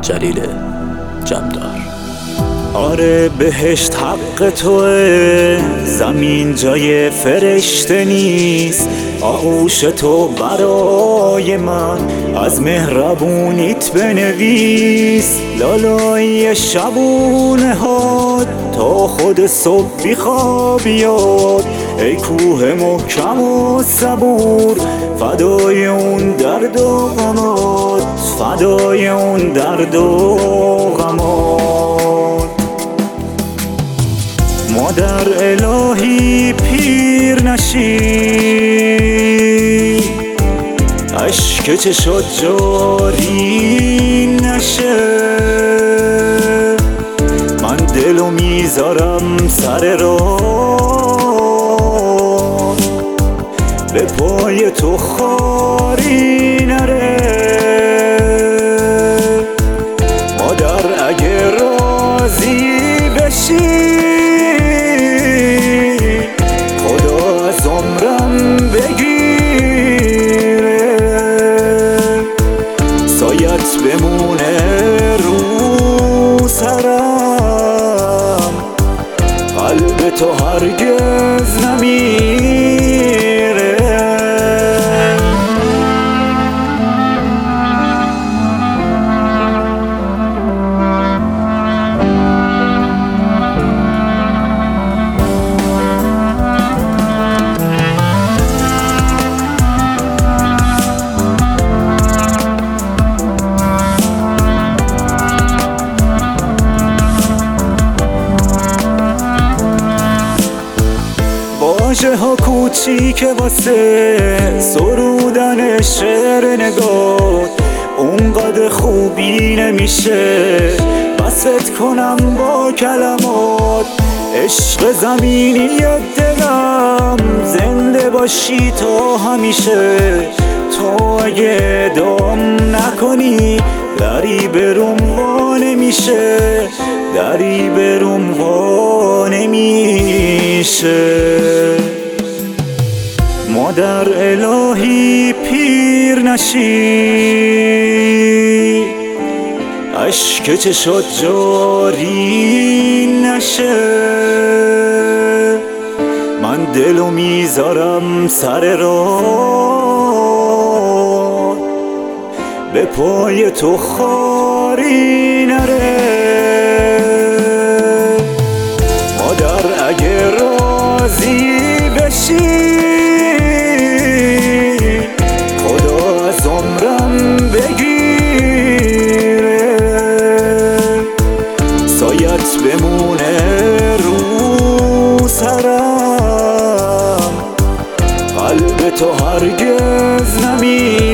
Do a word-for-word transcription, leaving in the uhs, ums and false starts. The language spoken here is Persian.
جلیل جمدار. آره بهشت حق توه، زمین جای فرشته نیست. آغوش تو برای من از مهربونیت بنویس. لالای شبونه هات تا خود صبح بیخوابیاد. ای کوه محکم و صبور، فدای اون درد و غمات، فدای اون درد و غمات. مادر الهی پیر نشی، اشک چشات جاری نشه. من دلو میذارم سر راه، به پای تو خاری نره. مادر اگه راضی بشی، خدا از عمرم بگیره. سایت بمونه رو سرم، قلب تو هرگز نمیره. واژه ها کوچیکه واسه سرودن شعر نگات، اونقدر خوبی نمیشه بست کنم با کلمات. عشق زمینی دلم، زنده باشی تا همیشه. تو اگه دام نکنی دری بروم وا نمیشه، دری بروم وا نمیشه. مادر الهی پیر نشی، اشک چشات جاری نشه. من دلو میذارم سر راه، به پای تو خاری نره. مادر اگه راضی بشی، خدا از عمرم بگیره. سایت بمونه رو سرم، قلب تو هرگز نمیره.